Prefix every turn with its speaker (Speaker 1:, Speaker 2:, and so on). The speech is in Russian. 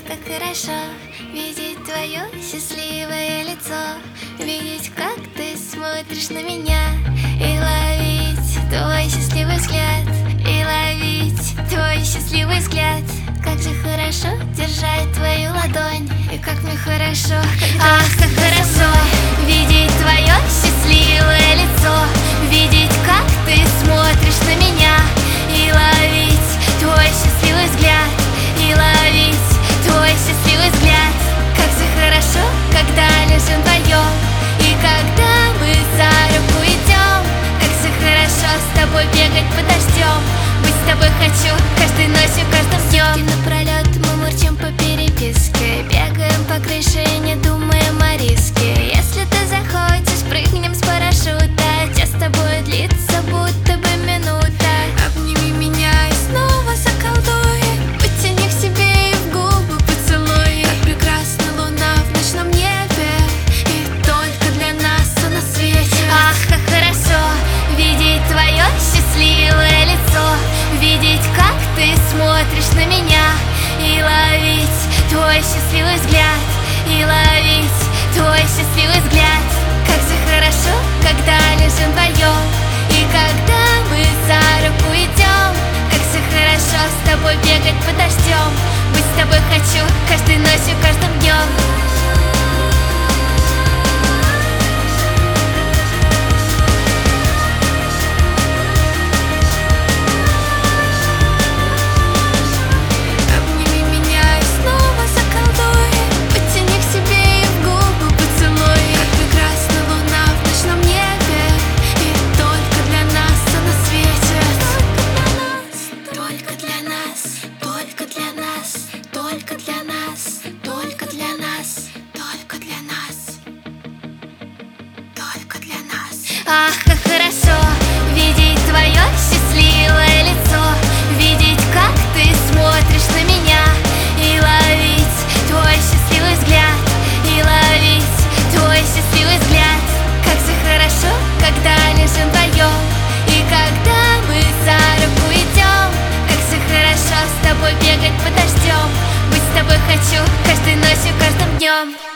Speaker 1: как хорошо видеть твое счастливое лицо, видеть, как ты смотришь на меня, и ловить твой счастливый взгляд, и ловить твой счастливый взгляд. Как же хорошо держать твою ладонь, и как мне хорошо, когда ах, как хорошо видеть твое счастливое лицо, видеть, как ты смотришь на меня, и ловить твой счастливый взгляд, и ловить твой счастливый взгляд. Как же хорошо, когда лежим вдвоем, и когда мы за руку идем. Как же хорошо с тобой бегать под дождем, быть с тобой хочу каждой ночью, каждым днем. Сутки напролет мы мурчим по переписке, бегаем по крыше и не думаем о риске. Если ты захочешь, прыгнем с парашюта, час с тобой длится будто бы минута. Обними меня и снова заколдуй, потяни к себе и в губы поцелуй. Как прекрасна луна в ночном небе, и только для нас она светит. Ах, как хорошо видеть твое счастливое лицо, видеть, как ты смотришь на меня, и ловить твой счастливый взгляд, и ловить твой счастливый взгляд. Как же хорошо, когда лежим вдвоем, и когда мы за руку идем. Как же хорошо с тобой бегать под дождем, быть с тобой хочу каждой ночью, каждым днем. Ах, как хорошо видеть твое счастливое лицо, видеть, как ты смотришь на меня, и ловить твой счастливый взгляд, и ловить твой счастливый взгляд. Как же хорошо, когда лежим вдвоем, и когда мы за руку идем. Как же хорошо с тобой бегать под дождем, быть с тобой хочу каждой ночью, каждым днем.